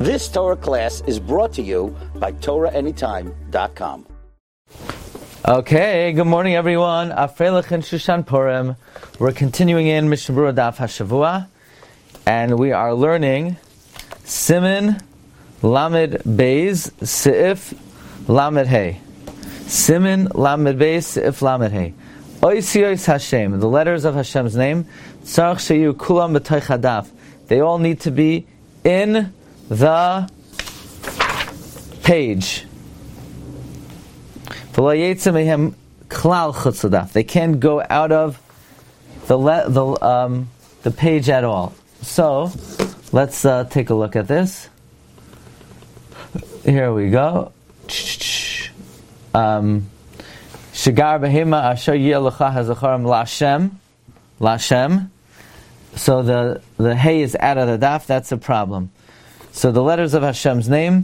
This Torah class is brought to you by TorahAnytime.com. Okay, good morning everyone. Afreilach and Shushan Purim. We're continuing in Mishnah Berurah Daf HaShavua, and we are learning Siman Lamed Beis Seif Lamed Hey. Siman Lamed Beis Seif Lamed Hey. Oisiyos Hashem, the letters of Hashem's name. Tzarich sheyu kulam b'toich hadaf. They all need to be in the page. They can't go out of the page at all. So let's take a look at this. Here we go. Shigar behema asher yelecha hazacharim lashem. So the hay is out of the daf. That's a problem. So the letters of Hashem's name,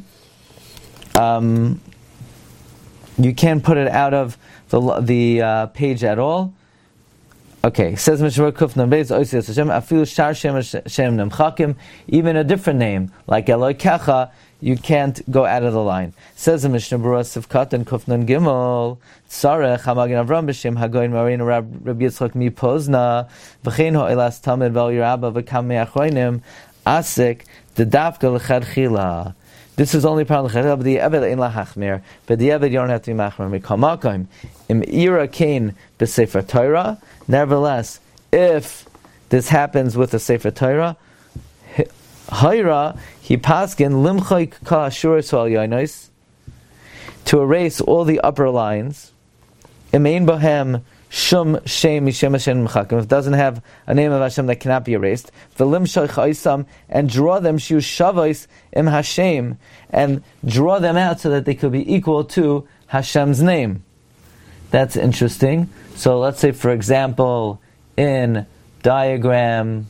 you can't put it out of the page at all. Okay, says Mishnah Kufna Beis Oisiyos Hashem Afilu Shar Shem Nemchakim, even a different name like Elokecha, you can't go out of the line. Says the Mishnah Berurah Sivkat and Kufnan Gimel Tzarech Hamagin Avram B'Shem Hagoyin Marin Rabbi Yitzchak Mi Pozna V'chein Ho'elas Talmid Vel Yerabba V'kam Me'achroinim Asik the Dafka L'chad Chila. This is only part of the Chayil, but the Eved ain't lahachmir. But the Eved you don't have to be machmir. Mikamakim im ira kain b'sefer Torah. Nevertheless, if this happens with the Sefer Torah, Hayra he paskin limchay kal ashuris al yonos, to erase all the upper lines. Imein bohem shum shem mishem Hashem mechakim. If it doesn't have a name of Hashem that cannot be erased, v'lim shoich oisam, and draw them shiu shavos im Hashem, and draw them out so that they could be equal to Hashem's name. That's interesting. So let's say, for example, in diagram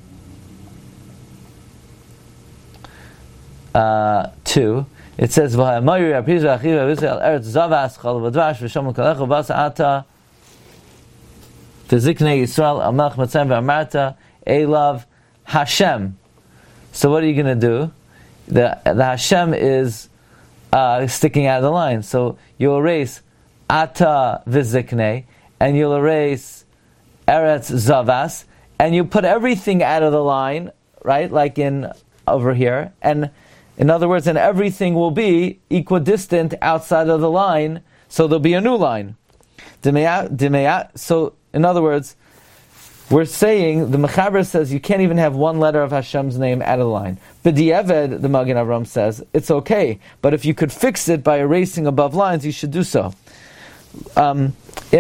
2, it says Ziknei Yisrael Amalch Matzayim V'Amarta Elav Hashem. So what are you going to do? The Hashem is sticking out of the line. So you'll erase Ata V'Ziknei, and you'll erase Eretz Zavas, and you put everything out of the line, right? Like in over here, and in other words, and everything will be equidistant outside of the line. So there'll be a new line. So in other words, we're saying, the Mechaber says you can't even have one letter of Hashem's name out of the line. B'di'eved, the Magen Avram says, it's okay. But if you could fix it by erasing above lines, you should do so. Since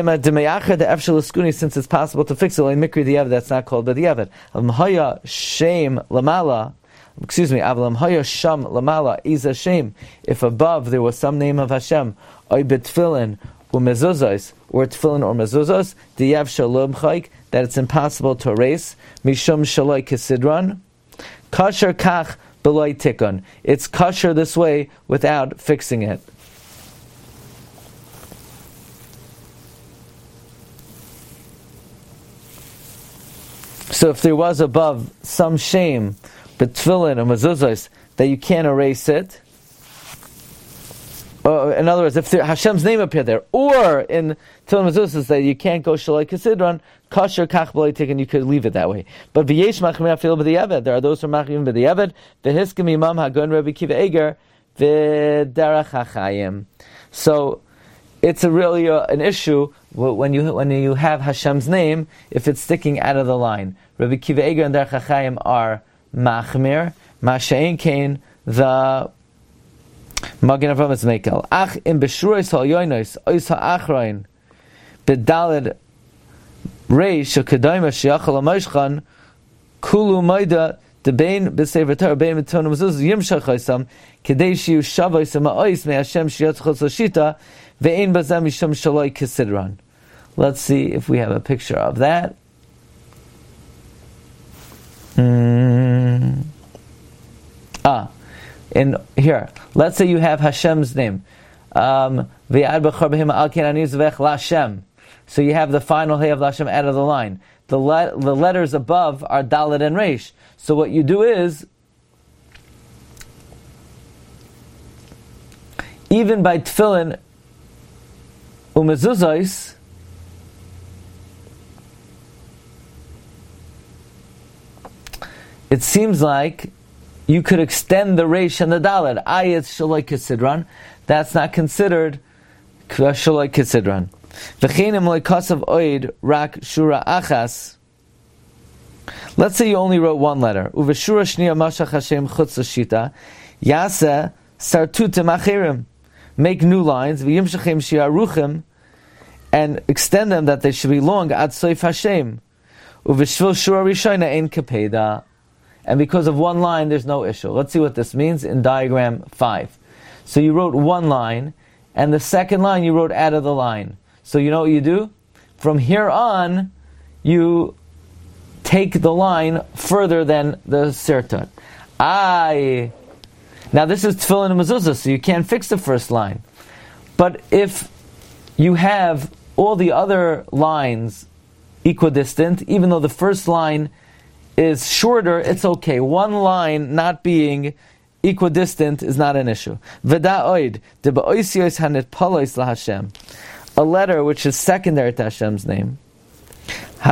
it's possible to fix it, like Mikri Di'eved, that's not called B'di'eved. Haya Shem Lamala, Avlam Haya Sham Lamala is a shame. If above there was some name of Hashem, Oy B'tfilin, or mezuzos, or tefillin or mezuzos, diyav shalom chayk, that it's impossible to erase, mishum shaloi kisidron, kasher kach beloy tikon. It's kasher this way without fixing it. So if there was above some shame, but tefillin or mezuzos, that you can't erase it, in other words, if Hashem's name appeared there, or in Tefillin Mezuzos that you can't go Shaloi Kesidron, Kasher Kach B'loi Tikkun, you could leave it that way. But V'yesh Machmir Afil B'di'eved, there are those who are Machmir B'di'eved, V'hiskim Imam Hagon Rabbi Kiva Eger, V'derach HaChayim. So it's really an issue when you have Hashem's name, if it's sticking out of the line. Rabbi Kiva Eger and Derach HaChayim are Machmir, Masha'in Kain, the Magen Avram is Mekel. Ach in Beshruos HaYonos Ois HaAchroin B'Daled Reish HaKadayma Shiachal HaMoshchan Kulu Moida Debein B'Sefer Torah Bein B'Tonah Mezuzos Yimshach Oisam Kedei Shiyu Shavos HaMa'ois Me'Hashem Shiyatzchos L'Shita Ve'ein Bazam Yisham Shaloi Kisidron. Let's see if we have a picture of that. In here, let's say you have Hashem's name. So you have the final Hey of Hashem out of the line. The letters above are Dalet and Reish. So what you do is, even by tefillin umezuzos, it seems like you could extend the reish and the daled. Ayat shaloi kisidran. That's not considered shaloi kisidran. V'chenim loikasav oid rak shura achas. Let's say you only wrote one letter. Uveshura shniya mashach Hashem chutz l'shita. Yaseh sartutim achirim. Make new lines. V'yimshachim shiaruchim. And extend them that they should be long. Ad soif Hashem. Uveshvil shura rishayna ein kapeda. And because of one line, there's no issue. Let's see what this means in diagram 5. So you wrote one line, and the second line you wrote out of the line. So you know what you do? From here on, you take the line further than the sirtut. Now this is tefillin and mezuzah, so you can't fix the first line. But if you have all the other lines equidistant, even though the first line is shorter, it's okay. One line not being equidistant is not an issue. A letter which is secondary to Hashem's name. The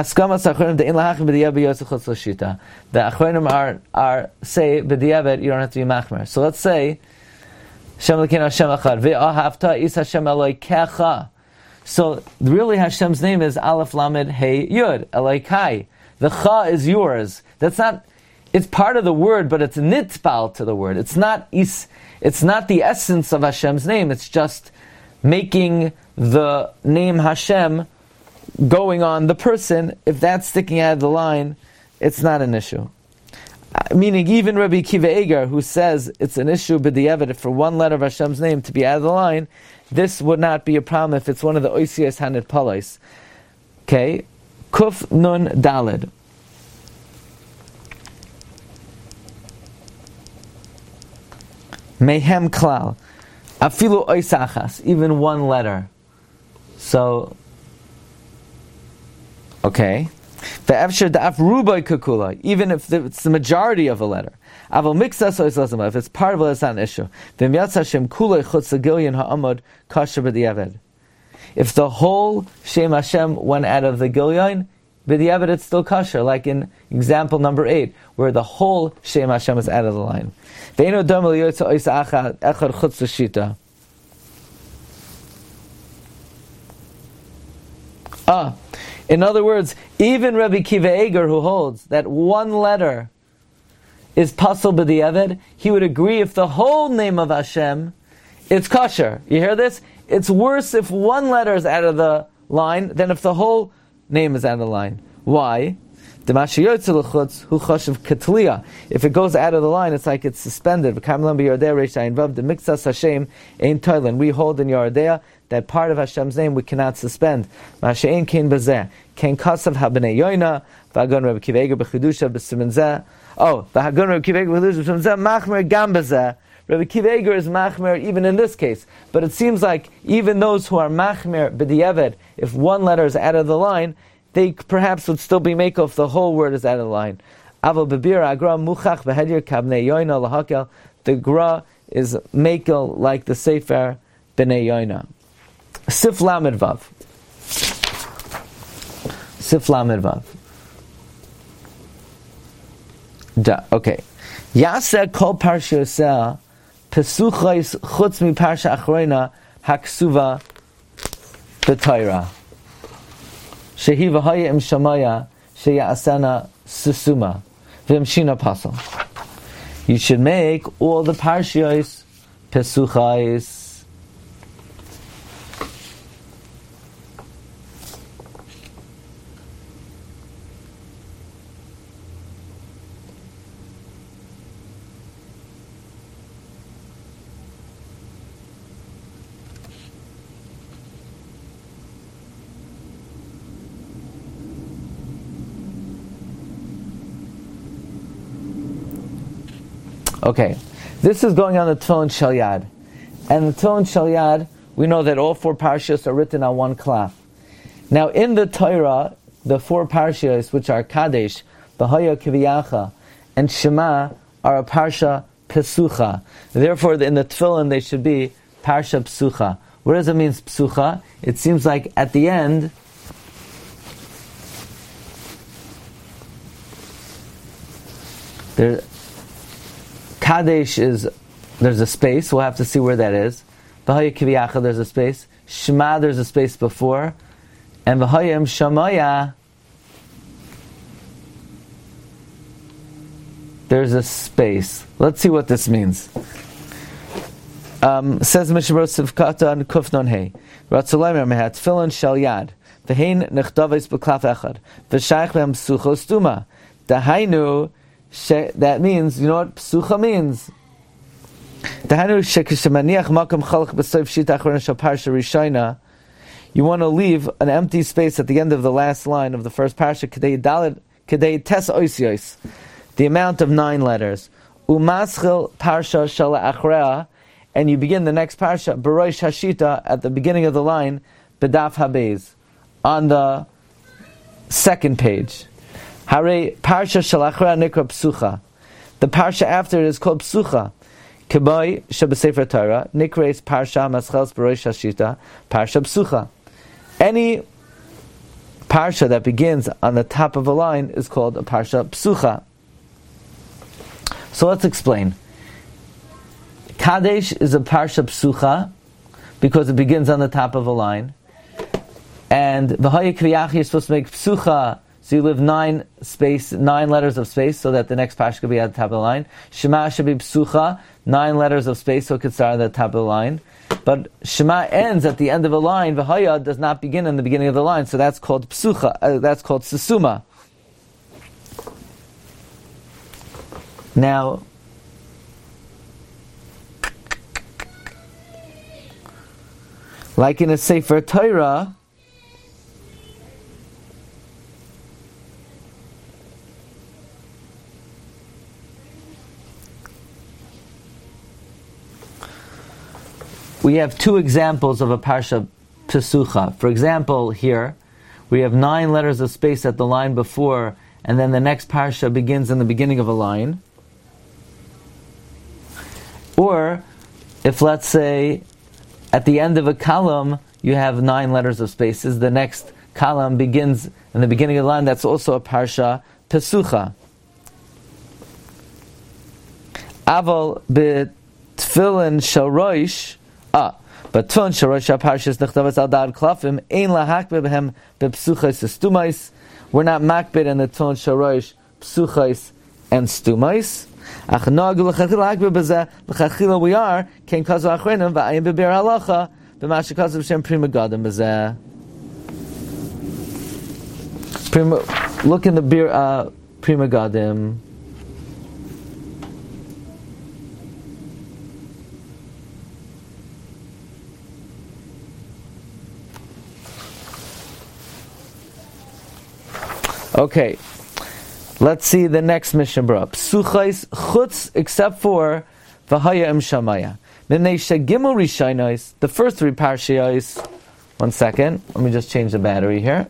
Achronim are say b'diavad, you don't have to be machmer. So let's say Hashem Elokeinu Hashem Echad ve'ahavta is Hashem Elokecha. So really Hashem's name is Aleph Lamed Hey Yud Elokai. The cha is yours. That's not. It's part of the word, but it's nitbal to the word. It's not the essence of Hashem's name. It's just making the name Hashem going on the person. If that's sticking out of the line, it's not an issue. Meaning, even Rabbi Akiva Eiger, who says it's an issue b'diavad for one letter of Hashem's name to be out of the line, this would not be a problem if it's one of the oisiyas hanit palais. Okay. Kuf nun dalid. Mehem klal. Afilu oisachas. Even one letter. So, okay. Ve'efsher da'af rubai kukula. Even if it's the majority of a letter. Aval mixas oislazama. If it's part of it, it's not an issue. V'myatz Hashem kulei chutz l'gilyon ha'amod kasher b'diavad. If the whole Shem Hashem went out of the Gilyon, b'diavad it's still kosher, like in example number 8, where the whole Shem Hashem is out of the line. In other words, even Rabbi Akiva Eiger, who holds that one letter is pasul b'diavad, he would agree if the whole name of Hashem, it's kosher. You hear this? It's worse if one letter is out of the line than if the whole name is out of the line. Why? If it goes out of the line, it's like it's suspended. We hold in Yardea that part of Hashem's name we cannot suspend. Rabbi Akiva Eiger is machmer even in this case. But it seems like even those who are machmer b'diavad, if one letter is out of the line, they perhaps would still be make if the whole word is out of the line. Aval bebir agra muchach behedir kabnei yoina lahakel. The gra is makel like the sefer bnei yoina. Sif lamed vav. Sif lamed vav. Okay. Yaseh kol parshiyoseh pesuchos chutz mi parsha achroina haksuva b'Torah. Shehi v'haya im shamaya sheyasana susuma v'imshina pasal. You should make all the parshiyos pesuchos. Okay, this is going on the Tefillin Shel Yad. And the Tefillin Shel Yad, we know that all 4 parshas are written on one cloth. Now in the Torah, the 4 parshas, which are Kadesh, B'haya Kiviyacha, and Shema, are a parsha Pesucha. Therefore, in the Tefillin, they should be Parsha Psucha. What does it mean, Psucha? It seems like at the end, Kadesh is, there's a space, we'll have to see where that is. V'haya Kiviyacha, there's a space. Shema, there's a space before. And V'hayim Shamaya, there's a space. Let's see what this means. Says Mishnah Sivkata and Kufnon Hey. Ratzulaymer mehat Tfilin Shal Yad. V'hein nechtavis b'klaf echad. V'shayich b'hem psucha stuma. Dahainu, that means, you know what psucha means? Dahainu shekishemaniach makam chalach b'soif shita achron shal parsha rishayna. You want to leave an empty space at the end of the last line of the first parsha, kedei tes oisios, the amount of 9 letters. Umaschil parsha shal achrea, and you begin the next parsha, Barosh Hashita, at the beginning of the line, Bedaf Habez, on the second page. Hare Parsha Shalachra Nikra Psucha. The parsha after it is called Psucha. Keboy Shabasefer Torah, Nikres Parsha Maschels Barosh Hashita, Parsha Psucha. Any parsha that begins on the top of a line is called a Parsha Psucha. So let's explain. Kadesh is a Parsha Psucha because it begins on the top of a line. And V'haya Kviyach, you're supposed to make Psucha, so you leave 9 letters of space, so that the next Parsha could be at the top of the line. Shema should be Psucha, 9 letters of space, so it could start at the top of the line. But Shema ends at the end of a line, V'haya does not begin in the beginning of the line, so that's called Psucha, that's called Susuma. Now, like in a Sefer Torah, we have 2 examples of a Parsha Pesucha. For example, here, we have 9 letters of space at the line before, and then the next Parsha begins in the beginning of a line. Or, if let's say, at the end of a column, you have 9 letters of spaces. The next column begins in the beginning of the line. That's also a Parsha Pesucha. Aval b'tfilin shel roish. But tfilin shel roish ha-parshas nechtavas al da'ad klafim ein lahakbeh b'hem b'psuchais estumais. We're not makbid in the tfilin shel roish psuchais and stumais. Ach no'agu l'chachila hakbeh b'zeh l'chachila we are ken kazu achrenim v'ayim b'ber halacha b'mashe kazu b'shem prima gadim b'zeh. Look in the beer prima gadim. Okay, let's see the next Mishnah Berurah. Psuchais chutz, except for v'haya im shamaya. Mimnei shegimel rishaynos, the first 3 parshiyos. 1 second, let me just change the battery here.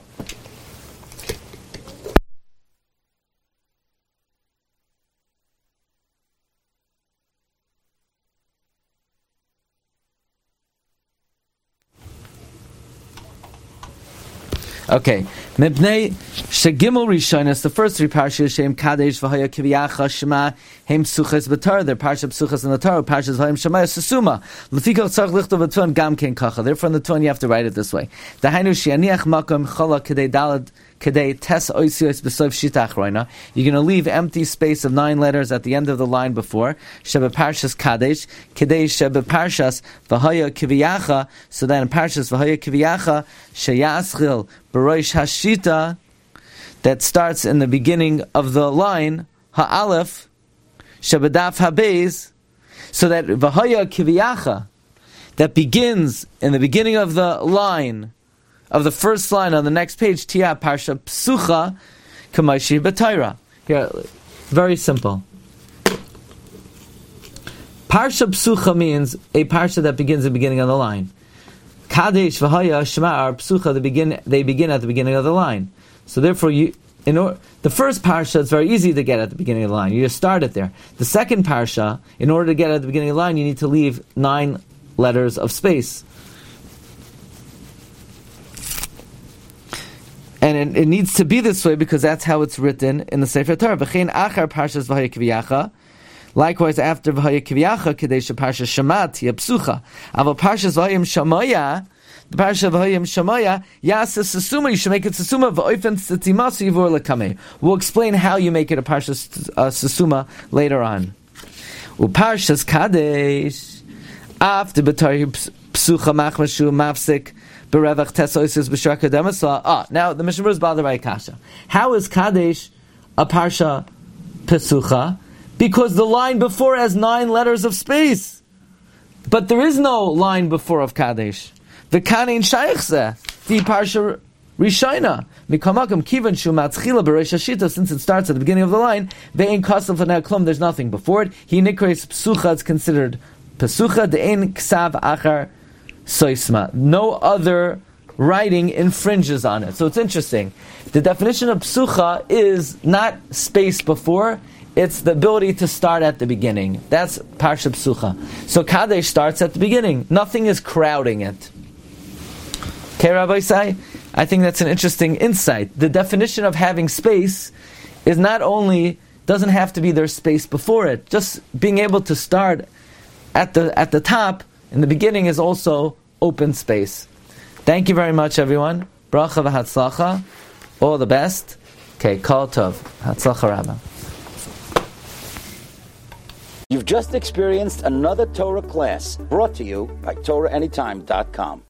Okay, Mibnei Shegimel Rishonis, the first 3 parshas, Shem Kadesh V'Haya Kiviyacha Shema Hem Psuchas B'Torah, they're Parsha Psuchas in the Torah, Parshas V'Hayim Shemaya Susuma. L'fikach tzarich lichtov v'tfilin gam ken kacha. Therefore, in the tefillin you have to write it this way: Dahainu she'aniach makom chala kedei dalad kedei tes oisios b'soif shita achroina. You're going to leave empty space of 9 letters at the end of the line before Sheba Parshas Kadesh kedei Sheba Parshas V'Haya Kiviyacha. So then in Parshas V'Haya Kiviyacha sheyaschil Barosh Hashita, that starts in the beginning of the line, Ha'alef, Shabadaf Habez, so that V'haya Kiviyacha, that begins in the beginning of the line, of the first line on the next page, Tia Parsha Psucha, Kamaishi B'Taira. Here, very simple. Parsha Psucha means a Parsha that begins at the beginning of the line. Kadesh V'Haya Shema are Psucha, they begin at the beginning of the line. So therefore, the first parsha is very easy to get at the beginning of the line. You just start it there. The second parsha, in order to get at the beginning of the line, you need to leave 9 letters of space. And it needs to be this way because that's how it's written in the Sefer Torah. V'chein achar parshas v'haya kviyacha. Likewise, after v'haya kviyacha, kadesha parshas shamat yapsucha. Aval parshas v'hayim shamaya, the parsha v'hayim shamaya yasa sasuma. You should make it sasuma v'oifen tzitzimasa yivur lekame. We'll explain how you make it a parshas sasuma later on. Uparshas kadesh after b'tari psucha machmashu mafsik. Now the Mishnah is bothered by a kasha. How is Kadesh a parsha pesucha? Because the line before has 9 letters of space, but there is no line before of Kadesh. The kanein shaychse the parsha rishayna mikamakam kivan shumatzchila b'reish hashita. Since it starts at the beginning of the line, ve'en kasav v'nei klum. There's nothing before it. He nikreis pesucha. It's considered pesucha. De'en ksav achar soisma. No other writing infringes on it. So it's interesting. The definition of psucha is not space before, it's the ability to start at the beginning. That's parsha psucha. So Kadesh starts at the beginning. Nothing is crowding it. Okay, Rabbi Isai? I think that's an interesting insight. The definition of having space is not only, doesn't have to be there's space before it, just being able to start at the top. In the beginning is also open space. Thank you very much, everyone. Bracha v'hatzlacha. All the best. Okay, kol tov. Hatzlacha Rabbah. You've just experienced another Torah class brought to you by TorahAnytime.com.